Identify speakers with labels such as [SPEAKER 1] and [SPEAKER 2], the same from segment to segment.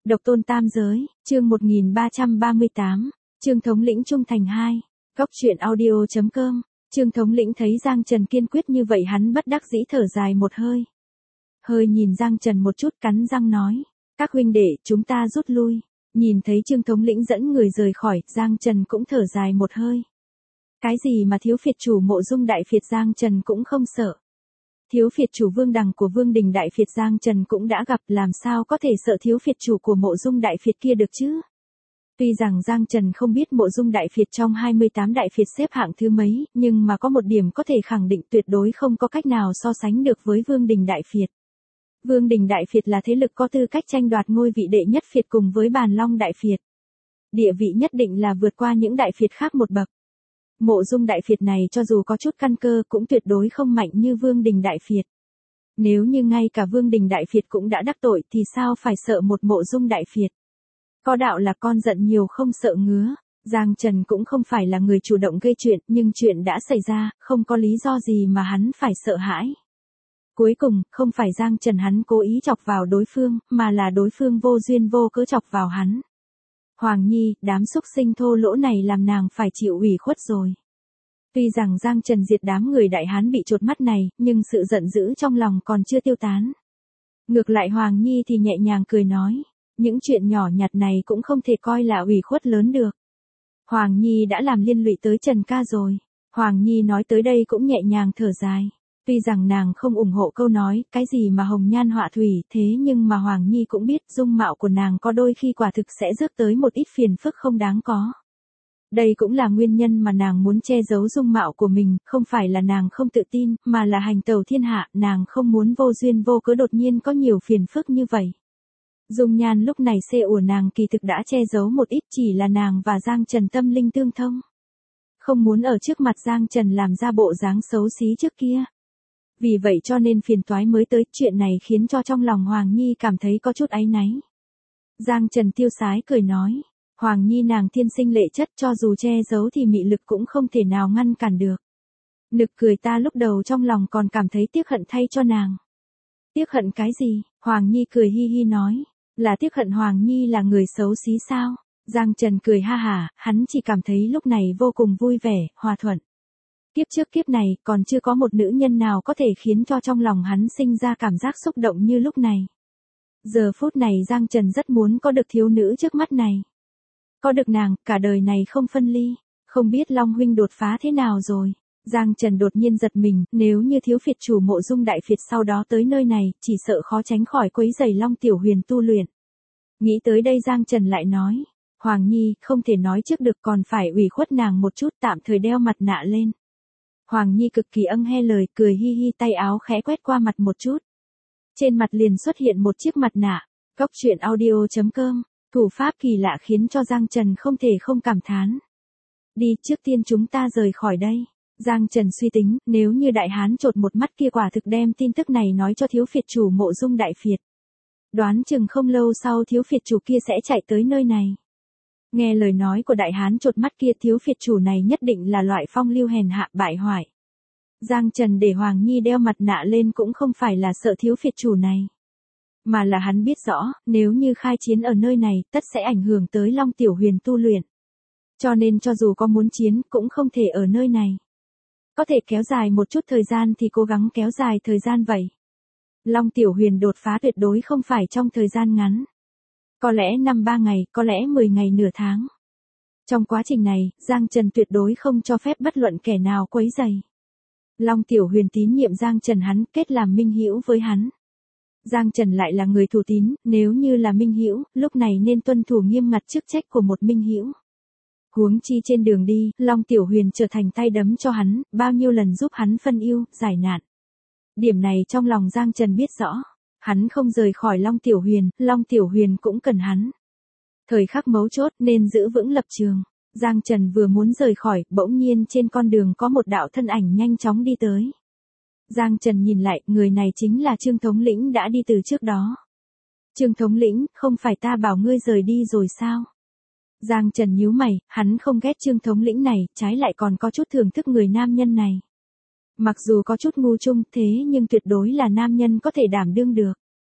[SPEAKER 1] Độc tôn tam giới, chương 1338, Trương thống lĩnh trung thành 2, Góc truyện audio.com, Trương thống lĩnh thấy Giang Trần kiên quyết như vậy hắn bất đắc dĩ thở dài một hơi. Hơi nhìn Giang Trần một chút cắn răng nói, các huynh đệ chúng ta rút lui, nhìn thấy Trương thống lĩnh dẫn người rời khỏi, Giang Trần cũng thở dài một hơi. Cái gì mà thiếu phiệt chủ Mộ Dung đại phiệt Giang Trần cũng không sợ. Thiếu phiệt chủ Vương Đằng của Vương Đình đại phiệt Giang Trần cũng đã gặp, làm sao có thể sợ thiếu phiệt chủ của Mộ Dung đại phiệt kia được chứ? Tuy rằng Giang Trần không biết Mộ Dung đại phiệt trong 28 đại phiệt xếp hạng thứ mấy, nhưng mà có một điểm có thể khẳng định tuyệt đối không có cách nào so sánh được với Vương Đình đại phiệt. Vương Đình đại phiệt là thế lực có tư cách tranh đoạt ngôi vị đệ nhất phiệt cùng với Bàn Long đại phiệt. Địa vị nhất định là vượt qua những đại phiệt khác một bậc. Mộ Dung đại phiệt này cho dù có chút căn cơ cũng tuyệt đối không mạnh như Vương Đình đại phiệt. Nếu như ngay cả Vương Đình đại phiệt cũng đã đắc tội thì sao phải sợ một Mộ Dung đại phiệt. Có đạo là con giận nhiều không sợ ngứa, Giang Trần cũng không phải là người chủ động gây chuyện, nhưng chuyện đã xảy ra, không có lý do gì mà hắn phải sợ hãi. Cuối cùng, không phải Giang Trần hắn cố ý chọc vào đối phương, mà là đối phương vô duyên vô cớ chọc vào hắn. Hoàng Nhi, đám xúc sinh thô lỗ này làm nàng phải chịu ủy khuất rồi. Tuy rằng Giang Trần diệt đám người Đại Hán bị chột mắt này, nhưng sự giận dữ trong lòng còn chưa tiêu tán. Ngược lại Hoàng Nhi thì nhẹ nhàng cười nói, những chuyện nhỏ nhặt này cũng không thể coi là ủy khuất lớn được. Hoàng Nhi đã làm liên lụy tới Trần ca rồi. Hoàng Nhi nói tới đây cũng nhẹ nhàng thở dài. Tuy rằng nàng không ủng hộ câu nói, cái gì mà hồng nhan họa thủy, thế nhưng mà Hoàng Nhi cũng biết dung mạo của nàng có đôi khi quả thực sẽ rước tới một ít phiền phức không đáng có. Đây cũng là nguyên nhân mà nàng muốn che giấu dung mạo của mình, không phải là nàng không tự tin, mà là hành tẩu thiên hạ, nàng không muốn vô duyên vô cớ đột nhiên có nhiều phiền phức như vậy. Dung nhan lúc này xê ủa nàng kỳ thực đã che giấu một ít, chỉ là nàng và Giang Trần tâm linh tương thông. Không muốn ở trước mặt Giang Trần làm ra bộ dáng xấu xí trước kia. Vì vậy cho nên phiền toái mới tới, chuyện này khiến cho trong lòng Hoàng Nhi cảm thấy có chút áy náy. Giang Trần tiêu sái cười nói, Hoàng Nhi nàng thiên sinh lệ chất, cho dù che giấu thì mị lực cũng không thể nào ngăn cản được. Nực cười, ta lúc đầu trong lòng còn cảm thấy tiếc hận thay cho nàng. Tiếc hận cái gì? Hoàng Nhi cười hi hi nói, là tiếc hận Hoàng Nhi là người xấu xí sao? Giang Trần cười ha hả, hắn chỉ cảm thấy lúc này vô cùng vui vẻ, hòa thuận. Kiếp trước kiếp này, còn chưa có một nữ nhân nào có thể khiến cho trong lòng hắn sinh ra cảm giác xúc động như lúc này. Giờ phút này Giang Trần rất muốn có được thiếu nữ trước mắt này. Có được nàng, cả đời này không phân ly. Không biết Long huynh đột phá thế nào rồi. Giang Trần đột nhiên giật mình, nếu như thiếu phiệt chủ Mộ Dung đại phiệt sau đó tới nơi này, chỉ sợ khó tránh khỏi quấy rầy Long Tiểu Huyền tu luyện. Nghĩ tới đây Giang Trần lại nói, Hoàng Nhi, không thể nói trước được, còn phải ủy khuất nàng một chút, tạm thời đeo mặt nạ lên. Hoàng Nhi cực kỳ âng lời, cười hi hi, tay áo khẽ quét qua mặt một chút. Trên mặt liền xuất hiện một chiếc mặt nạ. Góc truyện audio.com, thủ pháp kỳ lạ khiến cho Giang Trần không thể không cảm thán. Đi, trước tiên chúng ta rời khỏi đây. Giang Trần suy tính, nếu như Đại Hán chột một mắt kia quả thực đem tin tức này nói cho thiếu phiệt chủ Mộ Dung đại phiệt. Đoán chừng không lâu sau thiếu phiệt chủ kia sẽ chạy tới nơi này. Nghe lời nói của Đại Hán chột mắt kia, thiếu phiệt chủ này nhất định là loại phong lưu hèn hạ bại hoại. Giang Trần để Hoàng Nhi đeo mặt nạ lên cũng không phải là sợ thiếu phiệt chủ này. Mà là hắn biết rõ, nếu như khai chiến ở nơi này, tất sẽ ảnh hưởng tới Long Tiểu Huyền tu luyện. Cho nên cho dù có muốn chiến, cũng không thể ở nơi này. Có thể kéo dài một chút thời gian thì cố gắng kéo dài thời gian vậy. Long Tiểu Huyền đột phá tuyệt đối không phải trong thời gian ngắn. Có lẽ 5-3 ngày, có lẽ 10 ngày nửa tháng. Trong quá trình này, Giang Trần tuyệt đối không cho phép bất luận kẻ nào quấy rầy. Long Tiểu Huyền tín nhiệm Giang Trần hắn, kết làm minh hữu với hắn. Giang Trần lại là người thủ tín, nếu như là minh hữu, lúc này nên tuân thủ nghiêm ngặt chức trách của một minh hữu. Huống chi trên đường đi, Long Tiểu Huyền trở thành tay đấm cho hắn, bao nhiêu lần giúp hắn phân ưu, giải nạn. Điểm này trong lòng Giang Trần biết rõ. Hắn không rời khỏi Long Tiểu Huyền cũng cần hắn. Thời khắc mấu chốt nên giữ vững lập trường. Giang Trần vừa muốn rời khỏi, bỗng nhiên trên con đường có một đạo thân ảnh nhanh chóng đi tới. Giang Trần nhìn lại, người này chính là Trương thống lĩnh đã đi từ trước đó. Trương thống lĩnh, không phải ta bảo ngươi rời đi rồi sao? Giang Trần nhíu mày, hắn không ghét Trương thống lĩnh này, trái lại còn có chút thưởng thức người nam nhân này. Mặc dù có chút ngu chung thế nhưng tuyệt đối là nam nhân có thể đảm đương được.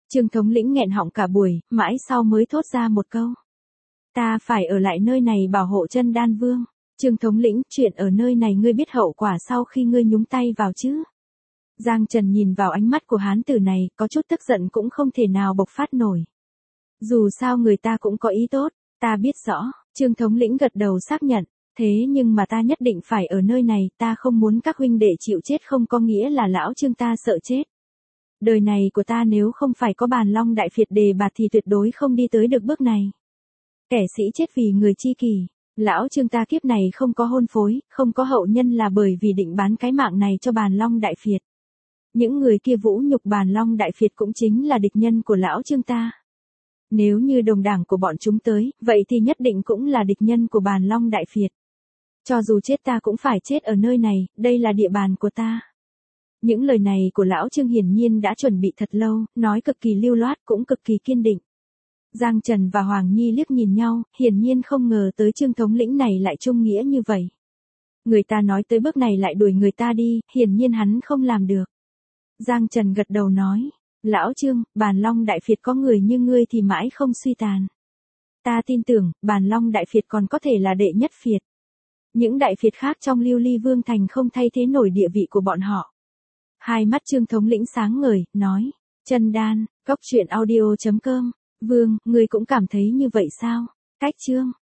[SPEAKER 1] Trương thống lĩnh nghẹn họng cả buổi, mãi sau mới thốt ra một câu. Ta phải ở lại nơi này bảo hộ chân đan vương. Trương thống lĩnh, chuyện ở nơi này ngươi biết hậu quả sau khi ngươi nhúng tay vào chứ? Giang Trần nhìn vào ánh mắt của hán tử này, có chút tức giận cũng không thể nào bộc phát nổi. Dù sao người ta cũng có ý tốt, ta biết rõ, Trương thống lĩnh gật đầu xác nhận, thế nhưng mà ta nhất định phải ở nơi này, ta không muốn các huynh đệ chịu chết không có nghĩa là lão Trương ta sợ chết. Đời này của ta nếu không phải có bàn long đại phiệt đề bạt thì tuyệt đối không đi tới được bước này. Kẻ sĩ chết vì người chi kỷ, lão Trương ta kiếp này không có hôn phối, không có hậu nhân là bởi vì định bán cái mạng này cho bàn long đại phiệt. Những người kia vũ nhục bàn long đại phiệt cũng chính là địch nhân của lão Trương ta. Nếu như đồng đảng của bọn chúng tới, vậy thì nhất định cũng là địch nhân của bàn long đại phiệt. Cho dù chết ta cũng phải chết ở nơi này, đây là địa bàn của ta. Những lời này của lão Trương hiển nhiên đã chuẩn bị thật lâu, nói cực kỳ lưu loát cũng cực kỳ kiên định. Giang Trần và Hoàng Nhi liếc nhìn nhau, hiển nhiên không ngờ tới Trương thống lĩnh này lại trung nghĩa như vậy. Người ta nói tới bước này lại đuổi người ta đi, hiển nhiên hắn không làm được. Giang Trần gật đầu nói, lão Trương, bàn long đại phiệt có người như ngươi thì mãi không suy tàn. Ta tin tưởng, bàn long đại phiệt còn có thể là đệ nhất phiệt. Những đại phiệt khác trong Lưu Ly Vương Thành không thay thế nổi địa vị của bọn họ. Hai mắt Trương thống lĩnh sáng ngời, nói, chân đan, góc truyện audio.com, Vương, ngươi cũng cảm thấy như vậy sao? Cách Trương.